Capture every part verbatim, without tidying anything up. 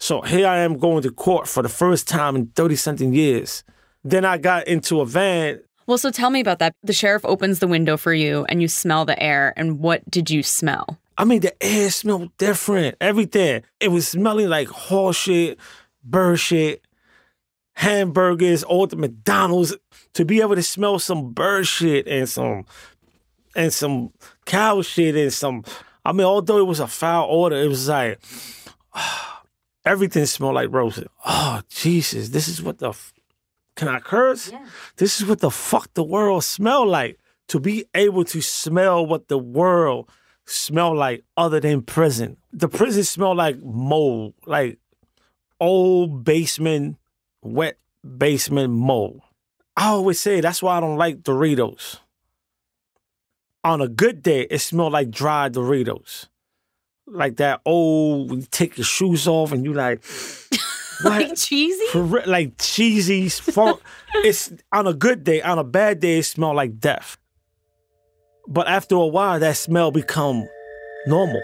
So here I am going to court for the first time in thirty-something years. Then I got into a van. Well, so tell me about that. The sheriff opens the window for you and you smell the air. And what did you smell? I mean, the air smelled different. Everything. It was smelling like horse shit, bird shit, hamburgers, all the McDonald's. To be able to smell some bird shit and some and some cow shit and some... I mean, although it was a foul order, it was like... Oh, everything smelled like roasted. Oh, Jesus, this is what the... F- Can I curse? Yeah. This is what the fuck the world smell like. To be able to smell what the world smell like other than prison. The prison smell like mold, like old basement, wet basement mold. I always say that's why I don't like Doritos. On a good day, it smelled like dry Doritos. Like that old, you take your shoes off and you like... Like cheesy? For, like cheesy. Funk. It's on a good day. On a bad day, it smell like death. But after a while, that smell become normal.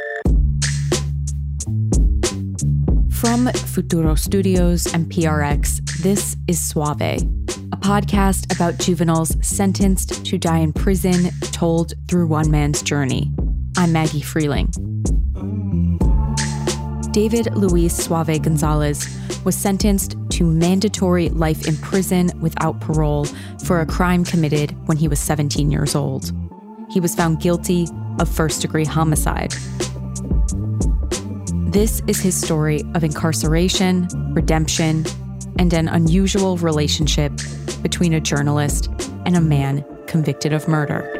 From Futuro Studios and P R X, this is Suave, a podcast about juveniles sentenced to die in prison, told through one man's journey. I'm Maggie Freeling. David Luis Suave Gonzalez was sentenced to mandatory life in prison without parole for a crime committed when he was seventeen years old. He was found guilty of first-degree homicide. This is his story of incarceration, redemption, and an unusual relationship between a journalist and a man convicted of murder.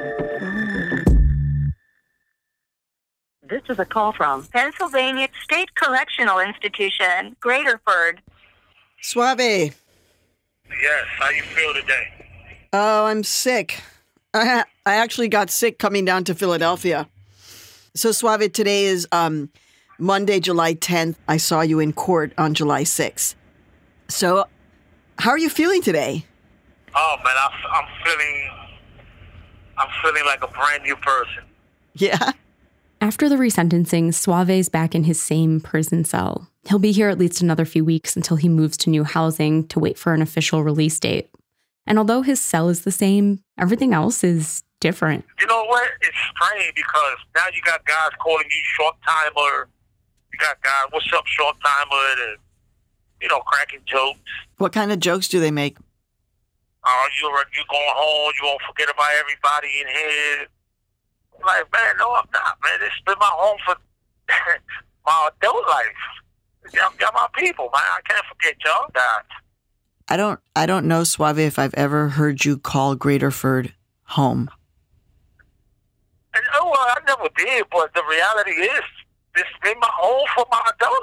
This is a call from Pennsylvania State Correctional Institution, Graterford. Suave. Yes, how you feel today? Oh, I'm sick. I ha- I actually got sick coming down to Philadelphia. So, Suave, today is um, Monday, July tenth. I saw you in court on July sixth. So, how are you feeling today? Oh, man, I, I'm feeling, I'm feeling like a brand new person. Yeah? After the resentencing, Suave's back in his same prison cell. He'll be here at least another few weeks until he moves to new housing to wait for an official release date. And although his cell is the same, everything else is different. You know what? It's strange because now you got guys calling you short-timer. You got guys, what's up, short-timer? And, you know, cracking jokes. What kind of jokes do they make? Oh, you're, you're going home. You won't forget about everybody in here. I'm like, man, no, I'm not, man. This has been my home for my adult life. Y'all, y'all my people, man. I can't forget y'all guys. I don't I don't know, Suave, if I've ever heard you call Graterford home. And, oh, well, I never did, but the reality is, this has been my home for my adult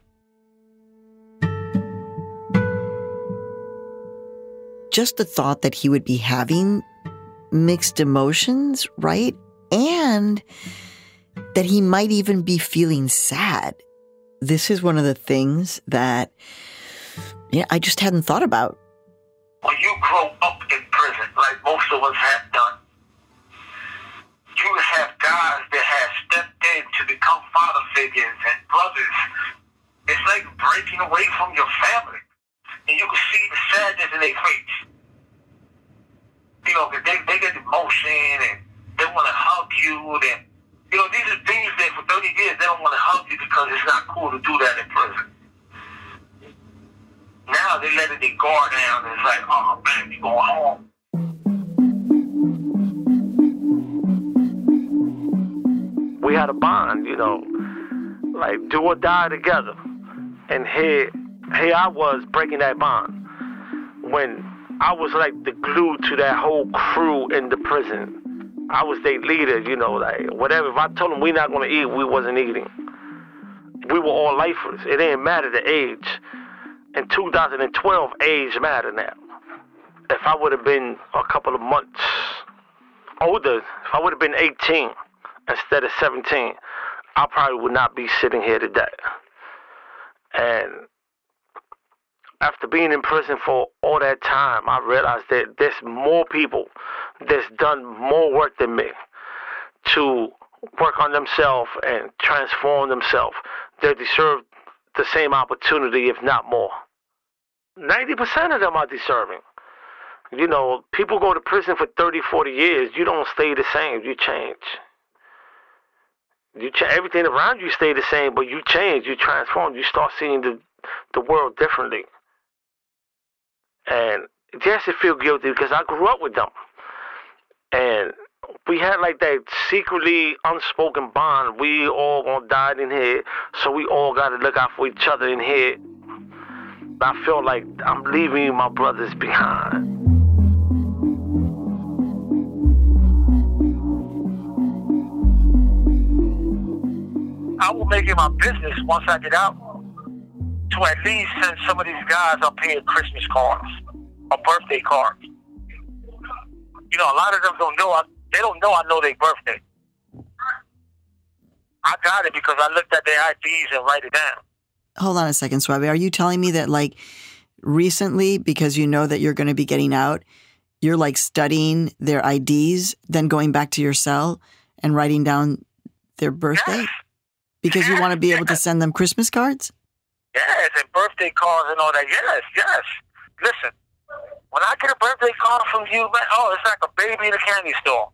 life. Just the thought that he would be having mixed emotions, right? And that he might even be feeling sad. This is one of the things that yeah, I just hadn't thought about. When you grow up in prison, like most of us have done, you have guys that have stepped in to become father figures and brothers. It's like breaking away from your family. And you can see the sadness in their face. You know, they, they get emotion and they want to hug you. And, you know, these are things that for thirty years they don't want to hug you because it's not cool to do that in prison. Now they letting their guard down and it's like, oh man, you going home. We had a bond, you know, like do or die together. And here, here I was breaking that bond when I was like the glue to that whole crew in the prison. I was their leader, you know, like whatever. If I told them we're not going to eat, we wasn't eating. We were all lifers. It didn't matter the age. In two thousand twelve, age mattered now. If I would have been a couple of months older, if I would have been eighteen instead of seventeen, I probably would not be sitting here today. And after being in prison for all that time, I realized that there's more people that's done more work than me to work on themselves and transform themselves. They deserve the same opportunity, if not more. ninety percent of them are deserving. You know, people go to prison for thirty, forty years. You don't stay the same. You change. You ch- everything around you stay the same, but you change. You transform. You start seeing the, the world differently. And yes, I feel guilty because I grew up with them. And we had like that secretly unspoken bond. We all gonna die in here, so we all gotta look out for each other in here. I feel like I'm leaving my brothers behind. I will make it my business once I get out to at least send some of these guys up here Christmas cards or birthday cards. You know, a lot of them don't know. I, they don't know I know their birthday. I got it because I looked at their I Ds and write it down. Hold on a second, Suave. Are you telling me that, like, recently, because you know that you're going to be getting out, you're, like, studying their I Ds, then going back to your cell and writing down their birthday? Yes. Because yes, you want to be yes. able to send them Christmas cards? Yes, and birthday cards and all that. Yes, yes. Listen, when I get a birthday card from you, man, oh, it's like a baby in a candy store.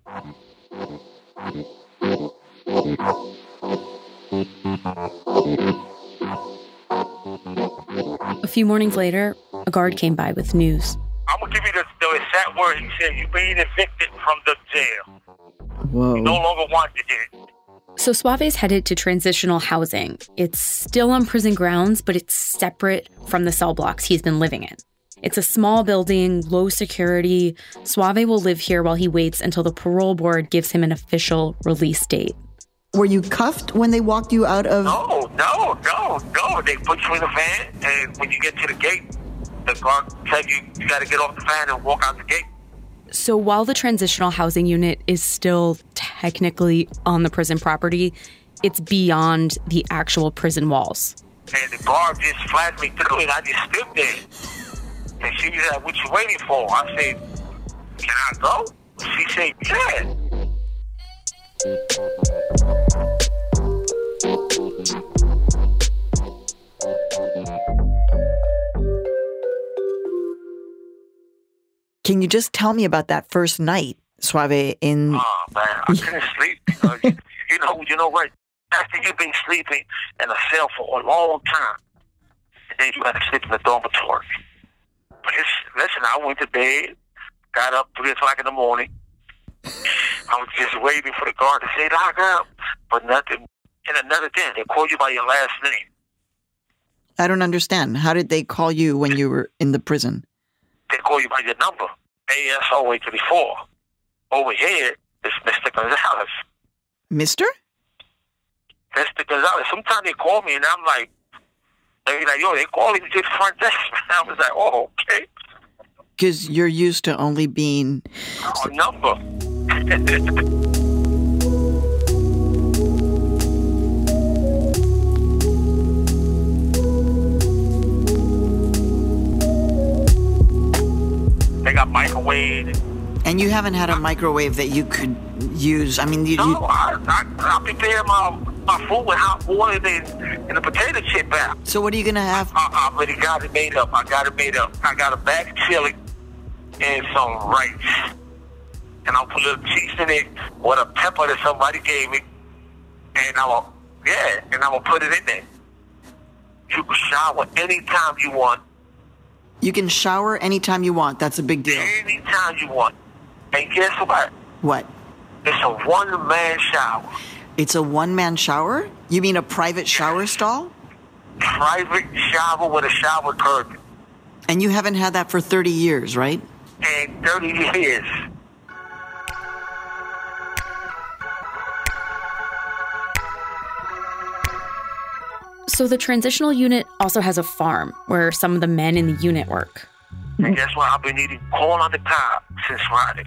A few mornings later, a guard came by with news. I'm going to give you the, the exact word. He said, you're being evicted from the jail. Whoa. You no longer want you here. So Suave's headed to transitional housing. It's still on prison grounds, but it's separate from the cell blocks he's been living in. It's a small building, low security. Suave will live here while he waits until the parole board gives him an official release date. Were you cuffed when they walked you out of... No, no, no, no. They put you in the van, and when you get to the gate, the guard tells you you got to get off the van and walk out the gate. So while the transitional housing unit is still technically on the prison property, it's beyond the actual prison walls. And the guard just flashed me through it. I just stood there. And she was like, what you waiting for? I said, can I go? She said, yeah. Can you just tell me about that first night, Suave, in... Oh, man, I couldn't sleep. Because, you, you know, you know what? After you've been sleeping in a cell for a long time, and then you got to sleep in the dormitory. But it's, listen, I went to bed, got up three o'clock in the morning. I was just waiting for the guard to say, lock up. But nothing. And another thing, they call you by your last name. I don't understand. How did they call you when you were in the prison? They call you by your number, A S O eight thirty-four. Over here, it's Mister Gonzalez. Mister? Mister Gonzalez. Sometimes they call me, and I'm like, they're like, yo, they call me to the front desk. I was like, oh, okay. Because you're used to only being... A number. They got microwave. And you haven't had a microwave that you could use. I mean, you... No, you... I, I, I prepare my, my food with hot water and, and a potato chip out. So what are you going to have? I, I already got it made up. I got it made up. I got a bag of chili and some rice. And I'll put a little cheese in it with a pepper that somebody gave me. And I will, yeah, and I will put it in there. You can shower anytime you want. You can shower anytime you want. That's a big deal. Anytime you want. And guess what? What? It's a one-man shower. It's a one-man shower? You mean a private shower stall? Private shower with a shower curtain. And you haven't had that for thirty years, right? And thirty years. So the transitional unit also has a farm where some of the men in the unit work. And guess what? I've been eating corn on the cob since Friday.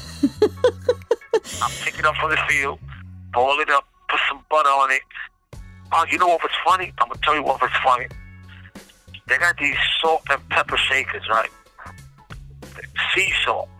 I pick it up from the field, boil it up, put some butter on it. Oh, you know what was funny? I'm going to tell you what was funny. They got these salt and pepper shakers, right? Sea salt.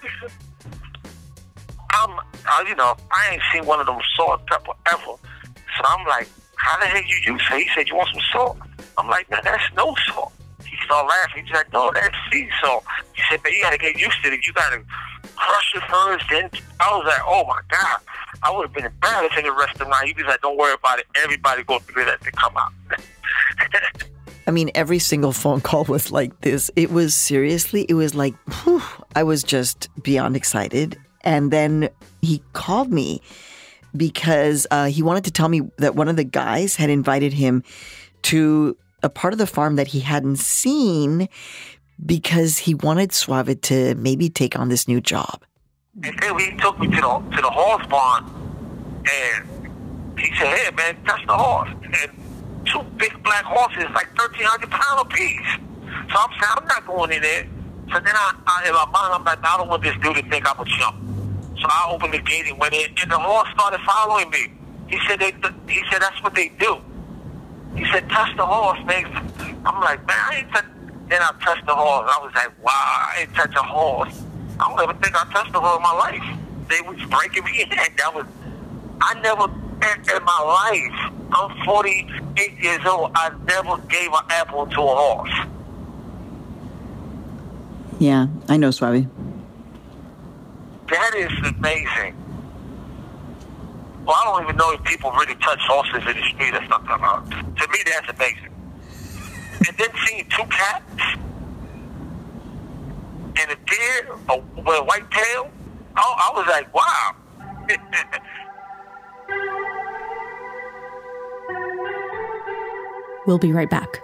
I'm, I, you know, I ain't seen one of them salt and pepper ever. So I'm like, how the hell you use it? He said, you want some salt? I'm like, man, that's no salt. He started laughing. He's like, no, that's sea salt. He said, man, you got to get used to it. You got to crush it first. Then I was like, oh, my God. I would have been embarrassed in the rest of the night. He was like, don't worry about it. Everybody go through that to come out. I mean, every single phone call was like this. It was seriously, it was like, whew, I was just beyond excited. And then he called me because uh, he wanted to tell me that one of the guys had invited him to a part of the farm that he hadn't seen because he wanted Suave to maybe take on this new job. And then he took me to the, to the horse barn, and he said, hey, man, touch the horse. And two big black horses, like thirteen hundred pounds apiece. So I'm saying, I'm not going in there. So then I, I in my mind, I'm like, I don't want this dude to think I'm a chump. So I opened the gate and went in, and the horse started following me. He said, they, he said, that's what they do. He said, touch the horse, man. I'm like, man, I ain't touch. Then I touched the horse. I was like, wow, I ain't touch a horse. I don't ever think I touched a horse in my life. They was breaking me in. That was, I never, in, in my life, I'm forty-eight years old, I never gave an apple to a horse. Yeah, I know, Suave. That is amazing. Well, I don't even know if people really touch horses in the street or something. Uh, to me, that's amazing. And then seeing two cats and a deer a, with a white tail, I, I was like, wow. We'll be right back.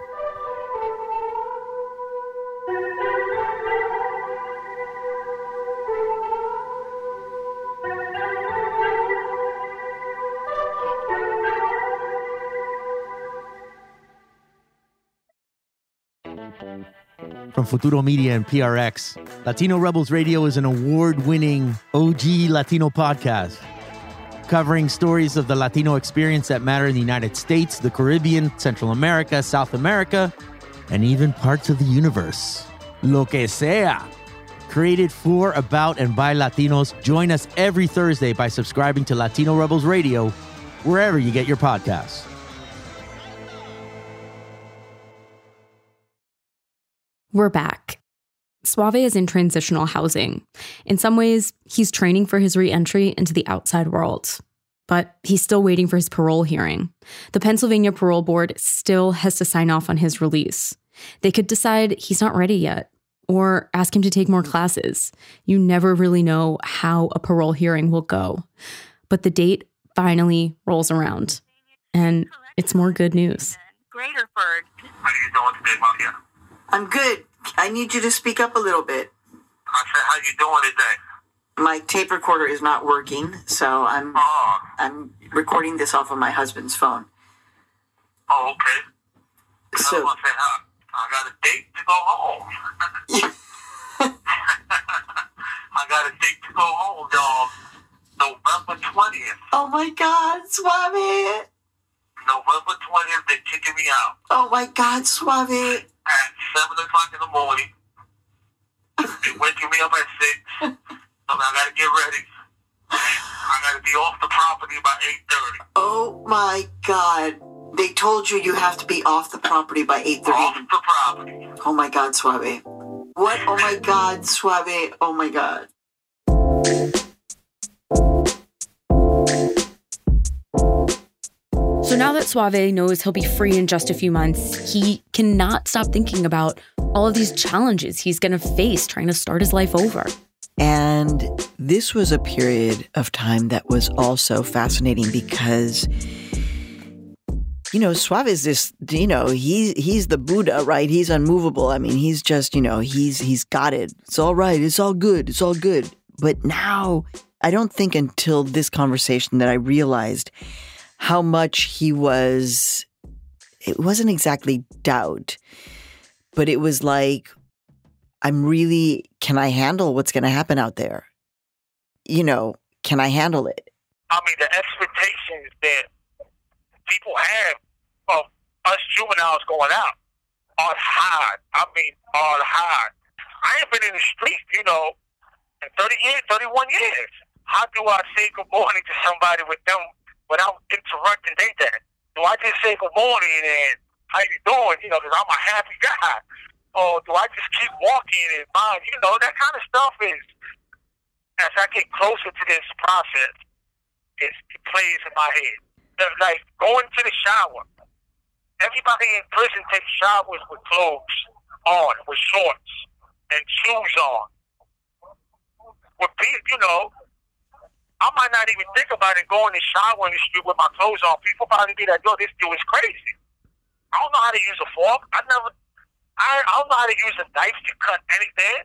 From Futuro Media and P R X, Latino Rebels Radio is an award-winning O G Latino podcast covering stories of the Latino experience that matter in the United States, the Caribbean, Central America, South America, and even parts of the universe. Lo que sea. Created for, about, and by Latinos, join us every Thursday by subscribing to Latino Rebels Radio wherever you get your podcasts. We're back. Suave is in transitional housing. In some ways, he's training for his re-entry into the outside world. But he's still waiting for his parole hearing. The Pennsylvania Parole Board still has to sign off on his release. They could decide he's not ready yet, or ask him to take more classes. You never really know how a parole hearing will go. But the date finally rolls around. And it's more good news. Graterford. How you doing today, Maria? I'm good. I need you to speak up a little bit. I said, how you doing today? My tape recorder is not working, so I'm Oh, I'm recording this off of my husband's phone. oh okay. So, I said, I, I got a date to go home. I got a date to go home, dog. November twentieth. oh my God, Suave! November twentieth, they're kicking me out. Oh my God, Suave! At seven o'clock in the morning. They're waking me up at six. So I gotta get ready. I gotta be off the property by eight thirty. Oh my God! They told you you have to be off the property by eight thirty. Off the property. Oh my God, Suave! What? Oh my God, Suave! Oh my God! So now that Suave knows he'll be free in just a few months, he cannot stop thinking about all of these challenges he's going to face trying to start his life over. And this was a period of time that was also fascinating because, you know, Suave is this, you know, he, he's the Buddha, right? He's unmovable. I mean, he's just, you know, he's he's got it. It's all right. It's all good. It's all good. But now, I don't think until this conversation that I realized how much he was, it wasn't exactly doubt, but it was like, I'm really, can I handle what's going to happen out there? You know, can I handle it? I mean, the expectations that people have of us juveniles going out are high. I mean, are high. I ain't been in the street, you know, in thirty years, thirty-one years. How do I say good morning to somebody with them without interrupting their day? Do I just say good morning and how you doing? You know, because I'm a happy guy. Or do I just keep walking and mind? You know, that kind of stuff is, as I get closer to this process, it, it plays in my head. Like going to the shower. Everybody in prison takes showers with clothes on, with shorts and shoes on. With people, you know, I might not even think about it going to shower in the street with my clothes on. People probably be like, yo, this dude is crazy. I don't know how to use a fork. I never, I, I don't know how to use a knife to cut anything.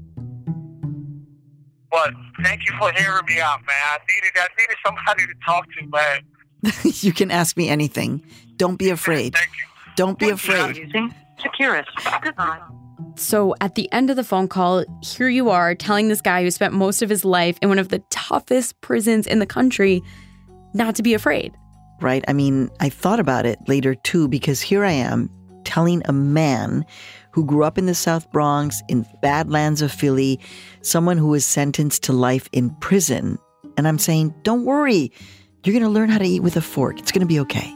But thank you for hearing me out, man. I needed, I needed somebody to talk to, man. You can ask me anything. Don't be afraid. Thank you. Don't be afraid. Using Securus. Goodbye. So at the end of the phone call, here you are telling this guy who spent most of his life in one of the toughest prisons in the country not to be afraid. Right? I mean, I thought about it later too, because here I am telling a man who grew up in the South Bronx, in Badlands of Philly, someone who was sentenced to life in prison. And I'm saying, don't worry. You're going to learn how to eat with a fork. It's going to be okay.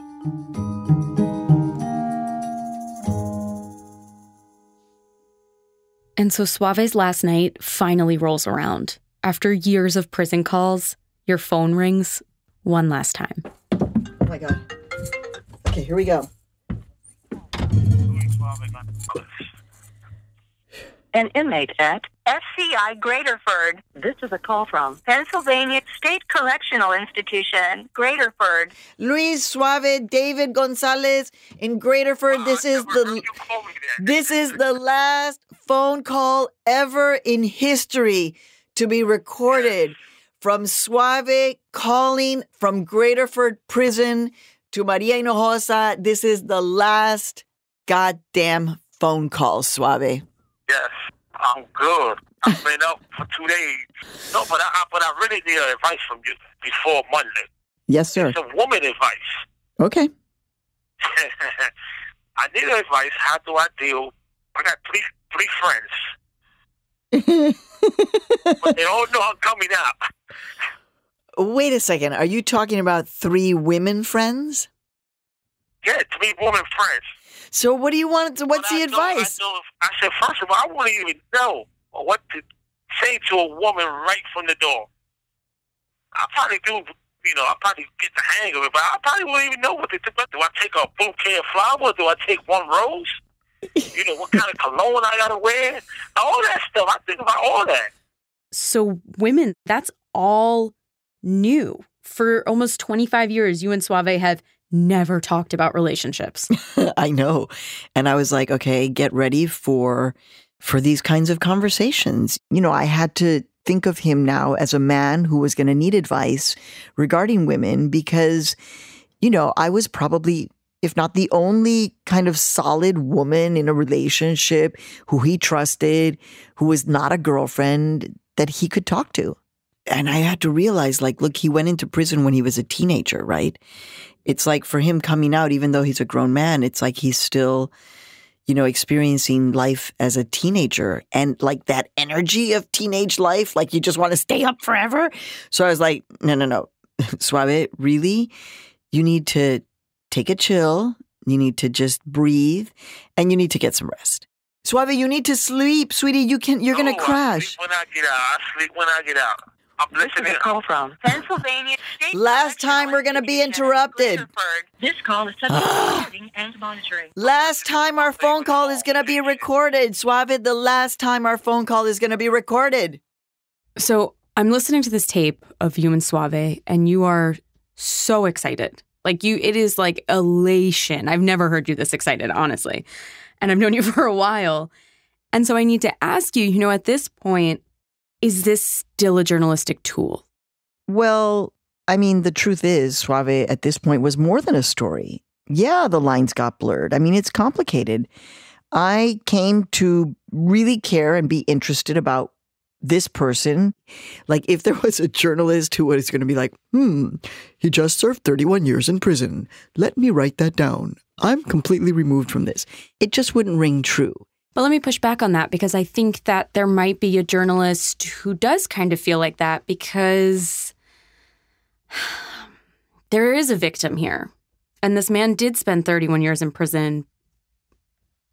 And so Suave's last night finally rolls around. After years of prison calls, your phone rings one last time. Oh my God. Okay, here we go. An inmate at S C I Graterford. This is a call from Pennsylvania State Correctional Institution, Graterford. Luis Suave, David Gonzalez in Graterford. This is the this is the last phone call ever in history to be recorded from Suave calling from Graterford Prison to Maria Hinojosa. This is the last goddamn phone call, Suave. Yes, I'm good. I've been up for two days. No, but I, but I really need advice from you before Monday. Yes, sir. It's a woman advice. Okay. I need advice. How do I deal? I got three three friends, but they all know I'm coming out. Wait a second. Are you talking about three women friends? Yeah, three women friends. So what do you want? What's But the I know- advice? I, know, I said, first of all, I wouldn't even know what to say to a woman right from the door. I probably do, you know, I probably get the hang of it, but I probably wouldn't even know what to do. Do I take a bouquet of flowers? Do I take one rose? You know, what kind of cologne I gotta wear? All that stuff. I think about all that. So women, that's all new. For almost twenty-five years, you and Suave have never talked about relationships. I know. And I was like, okay, get ready for for these kinds of conversations. You know, I had to think of him now as a man who was going to need advice regarding women because, you know, I was probably, if not the only kind of solid woman in a relationship who he trusted, who was not a girlfriend that he could talk to. And I had to realize, like, look, he went into prison when he was a teenager, right? It's like for him coming out, even though he's a grown man, it's like he's still, you know, experiencing life as a teenager and like that energy of teenage life, like you just want to stay up forever. So I was like, no, no, no, Suave, really? You need to take a chill. You need to just breathe and you need to get some rest. Suave, you need to sleep, sweetie. You can, you're No, going to I crash. sleep when I get out. I sleep when I get out. I'm This is listening. a call from Pennsylvania State Last time Correctional we're gonna be Institution, interrupted. Graterford. This call is subject to recording and monitoring. Last time our phone call is going to be recorded. Suave, the last time our phone call is going to be recorded. So I'm listening to this tape of you and Suave, and you are so excited. Like you, it is like elation. I've never heard you this excited, honestly. And I've known you for a while. And so I need to ask you, you know, at this point, is this still a journalistic tool? Well, I mean, the truth is, Suave at this point was more than a story. Yeah, the lines got blurred. I mean, it's complicated. I came to really care and be interested about this person. Like if there was a journalist who was going to be like, hmm, he just served thirty-one years in prison. Let me write that down. I'm completely removed from this. It just wouldn't ring true. But let me push back on that because I think that there might be a journalist who does kind of feel like that because there is a victim here. And this man did spend thirty-one years in prison,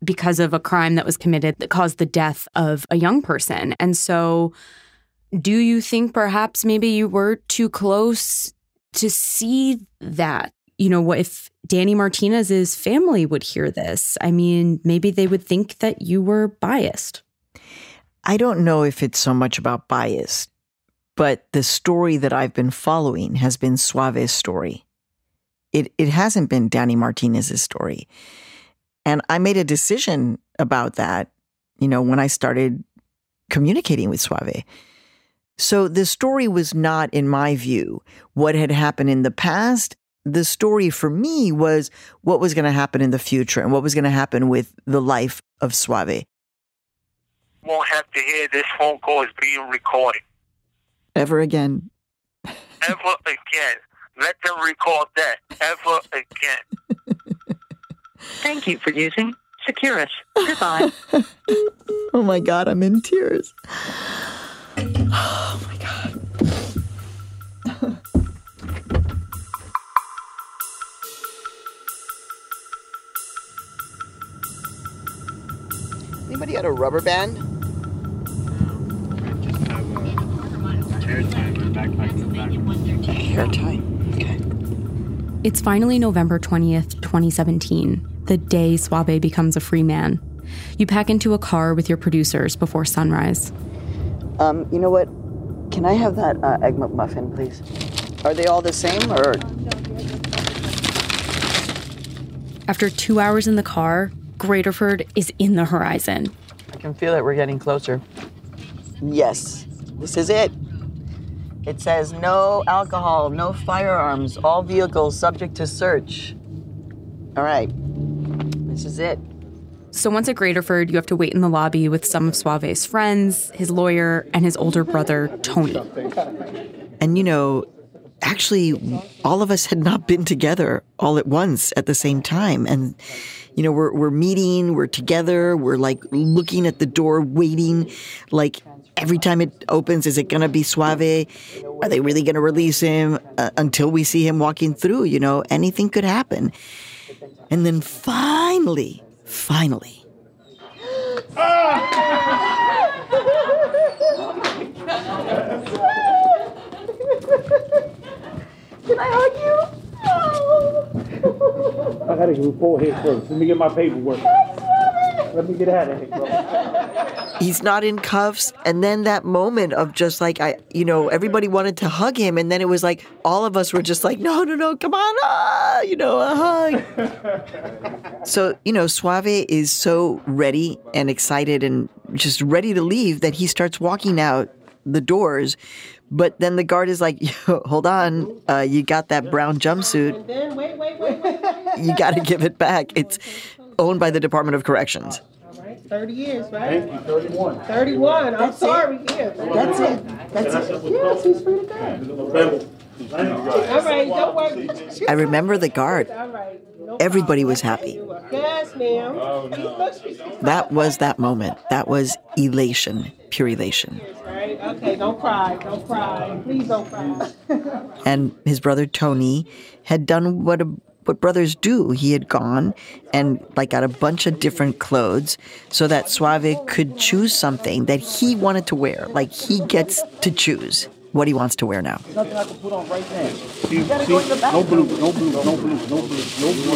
because of a crime that was committed that caused the death of a young person. And so do you think perhaps maybe you were too close to see that? You know, what if Danny Martinez's family would hear this? I mean, maybe they would think that you were biased. I don't know if it's so much about bias, but the story that I've been following has been Suave's story. It it hasn't been Danny Martinez's story. And I made a decision about that, you know, when I started communicating with Suave. So the story was not, in my view, what had happened in the past. The story for me was what was going to happen in the future and what was going to happen with the life of Suave. Won't have to hear this phone call is being recorded. Ever again. Ever again. Let them record that. Ever again. Thank you for using Securus. Goodbye. Oh my God, I'm in tears. Oh my God. Anybody got a rubber band? I just have a hair tie in my backpack in the back. Hair tie. Okay. It's finally November twentieth, twenty seventeen, the day Suave becomes a free man. You pack into a car with your producers before sunrise. Um, you know what? Can I have that uh, Egg McMuffin, please? Are they all the same, or? After two hours in the car, Graterford is in the horizon. I can feel it. We're getting closer. Yes, this is it. It says no alcohol, no firearms, all vehicles subject to search. All right, this is it. So once at Graterford, you have to wait in the lobby with some of Suave's friends, his lawyer, and his older brother, Tony. And, you know, actually, all of us had not been together all at once at the same time. And, you know, we're we're meeting, we're together, we're, like, looking at the door, waiting, like, every time it opens, is it going to be Suave? Are they really going to release him? Uh, until we see him walking through, you know, anything could happen. And then finally... Finally. Can I hug you? Oh. I gotta go forward here first. Let me get my paperwork. Let me get out of here, bro. He's not in cuffs. And then that moment of just like, I, you know, everybody wanted to hug him. And then it was like, all of us were just like, no, no, no, come on, ah, you know, a hug. So, you know, Suave is so ready and excited and just ready to leave that he starts walking out the doors. But then the guard is like, hold on, uh, you got that brown jumpsuit. Then wait, wait, wait, wait. You got to give it back. It's owned by the Department of Corrections. All right, thirty years, right? Thank you, thirty-one. thirty-one. I'm That's sorry. it. Yeah, That's it. That's it. Yes, he's free to go. All right, don't worry. I remember the guard. All right. No Everybody problem. was happy. Yes, ma'am. Oh, no. That was that moment. That was elation, pure elation. Right? Okay, don't cry. Don't cry. Please don't cry. And his brother Tony had done what a, what brothers do. He had gone and like got a bunch of different clothes so that Suave could choose something that he wanted to wear. Like he gets to choose what he wants to wear now. Nothing I can put on right now. See, you gotta see, go in the no blue, no blue, no blue, no blue, no blue.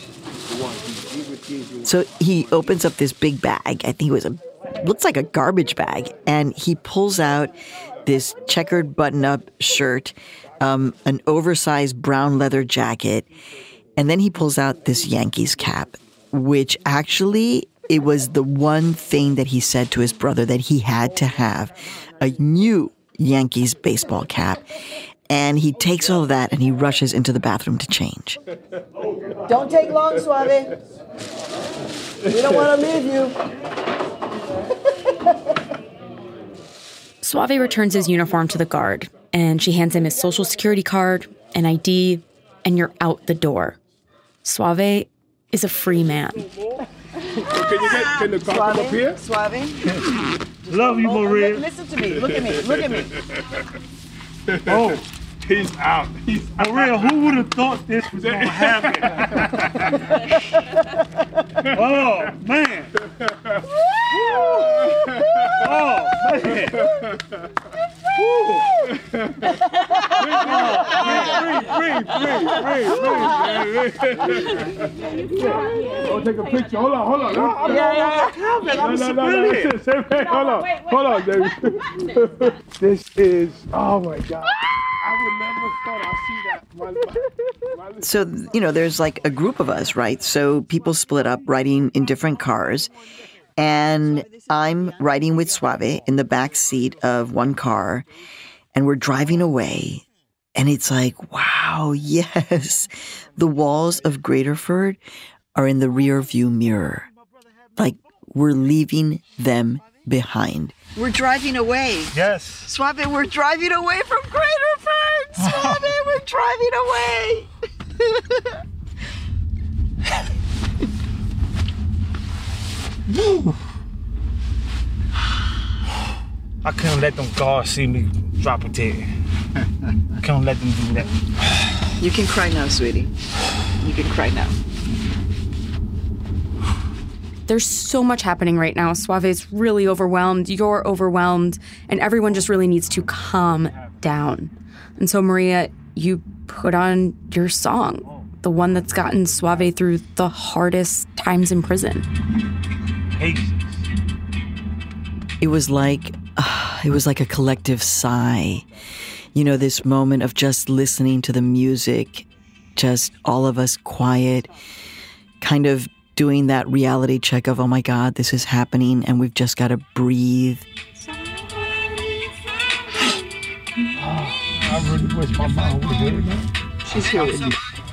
So he opens up this big bag. I think it was a, looks like a garbage bag. And he pulls out this checkered button-up shirt, um, an oversized brown leather jacket. And then he pulls out this Yankees cap, which actually, it was the one thing that he said to his brother that he had to have, a new Yankees baseball cap. And he takes all of that and he rushes into the bathroom to change. Don't take long, Suave. We don't want to leave you. Suave returns his uniform to the guard, and she hands him his social security card, an I D, and you're out the door. Suave is a free man. Can you get can the car come up here? Suave? Love you, Oh, Maria. li- listen to me. Look at me. Look at me. Oh, He's out. He's For real, who would have thought this was going to happen? Oh, man. Oh, man. Breathe, breathe, breathe, breathe, breathe. Oh, take a picture. Hold on, hold on. Yeah, yeah, yeah. I'm a civilian. Hold on, hold on, David. This is, oh my God. I would never thought I'd see that. My, my, my So, you know, there's like a group of us, right? So people split up riding in different cars. And I'm riding with Suave in the back seat of one car. And we're driving away. And it's like, wow, yes. The walls of Graterford are in the rear view mirror. Like, we're leaving them behind. We're driving away. Yes. Suave, we're driving away from Graterford. Suave, we're driving away. I couldn't let them guards see me drop a tear. I couldn't let them do that. You can cry now, sweetie. You can cry now. There's so much happening right now. Suave is really overwhelmed. You're overwhelmed. And everyone just really needs to calm down. And so, Maria, you put on your song, the one that's gotten Suave through the hardest times in prison. Hey. It was like, uh, it was like a collective sigh. You know, this moment of just listening to the music, just all of us quiet, kind of doing that reality check of, oh my God, this is happening, and we've just got to breathe. Oh, I really wish my mom would have heard that. She's here with you.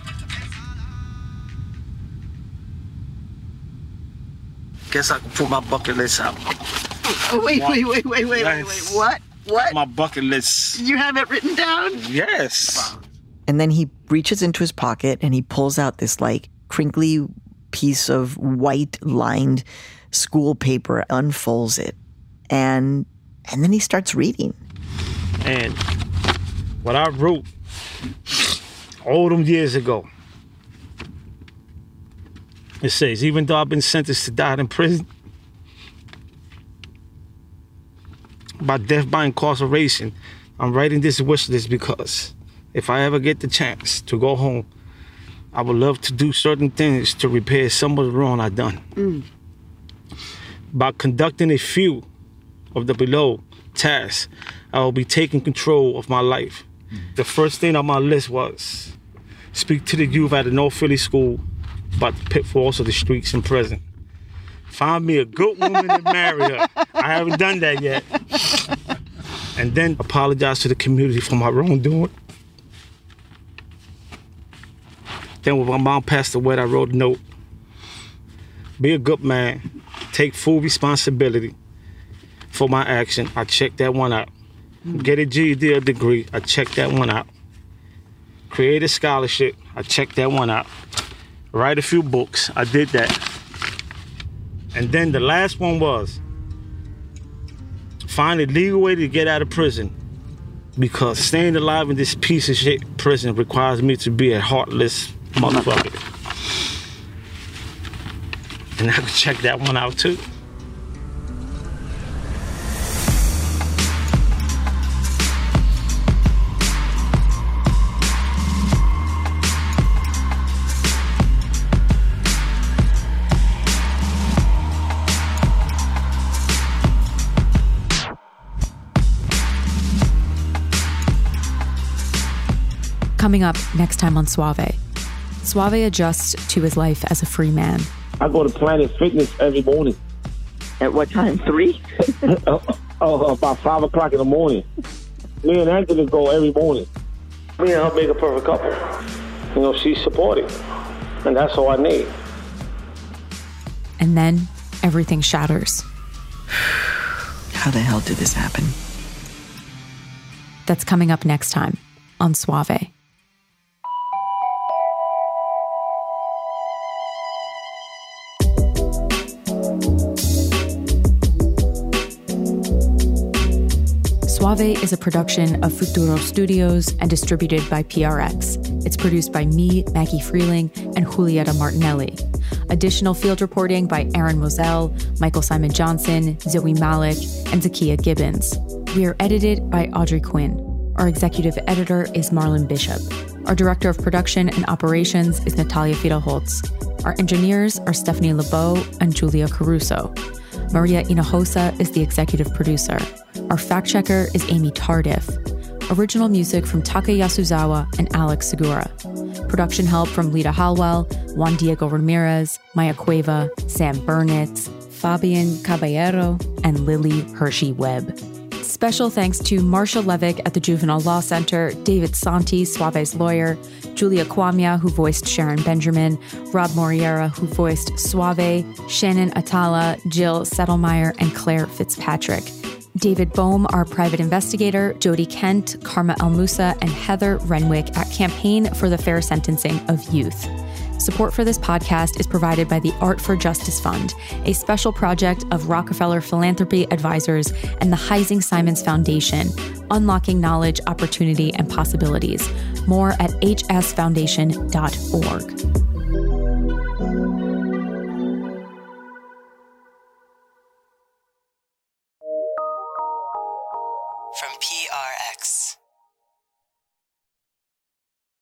Guess I can put my bucket list out. Oh, wait, wait, wait, wait, wait, wait, wait. What? What? My bucket list. You have it written down? Yes. And then he reaches into his pocket and he pulls out this like crinkly piece of white lined school paper, unfolds it, and and then he starts reading. And what I wrote all them years ago, it says, even though I've been sentenced to die in prison by death by incarceration, I'm writing this wish list because if I ever get the chance to go home, I would love to do certain things to repair some of the wrong I've done. Mm. By conducting a few of the below tasks, I will be taking control of my life. Mm. The first thing on my list was speak to the youth at the North Philly School about the pitfalls of the streets in prison. Find me a good woman and marry her. I haven't done that yet. And then apologize to the community for my wrongdoing. Then when my mom passed away, I wrote a note. Be a good man. Take full responsibility for my action. I checked that one out. Get a G E D or degree. I checked that one out. Create a scholarship. I checked that one out. Write a few books. I did that. And then the last one was find a legal way to get out of prison, because staying alive in this piece of shit prison requires me to be a heartless motherfucker. And I could check that one out too. Coming up next time on Suave. Suave adjusts to his life as a free man. I go to Planet Fitness every morning. At what time? Three? oh, oh, about five o'clock in the morning. Me and Angela go every morning. Me and her make a perfect couple. You know, she's supportive. And that's all I need. And then everything shatters. How the hell did this happen? That's coming up next time on Suave. Suave Suave is a production of Futuro Studios and distributed by P R X. It's produced by me, Maggie Freeling, and Julieta Martinelli. Additional field reporting by Aaron Moselle, Michael Simon Johnson, Zoe Malik, and Zakiya Gibbons. We are edited by Audrey Quinn. Our executive editor is Marlon Bishop. Our director of production and operations is Natalia Fidelholtz. Our engineers are Stephanie LeBeau and Julia Caruso. Maria Hinojosa is the executive producer. Our fact checker is Amy Tardif. Original music from Taka Yasuzawa and Alex Segura. Production help from Lita Halwell, Juan Diego Ramirez, Maya Cueva, Sam Burnitz, Fabian Caballero, and Lily Hershey-Webb. Special thanks to Marcia Levick at the Juvenile Law Center, David Santi, Suave's lawyer, Julia Kwamia, who voiced Sharon Benjamin, Rob Moriera, who voiced Suave, Shannon Atala, Jill Settlemeyer, and Claire Fitzpatrick. David Bohm, our private investigator, Jody Kent, Karma El-Musa, and Heather Renwick at Campaign for the Fair Sentencing of Youth. Support for this podcast is provided by the Art for Justice Fund, a special project of Rockefeller Philanthropy Advisors and the Heising Simons Foundation, unlocking knowledge, opportunity, and possibilities. More at h s foundation dot org. From P R X.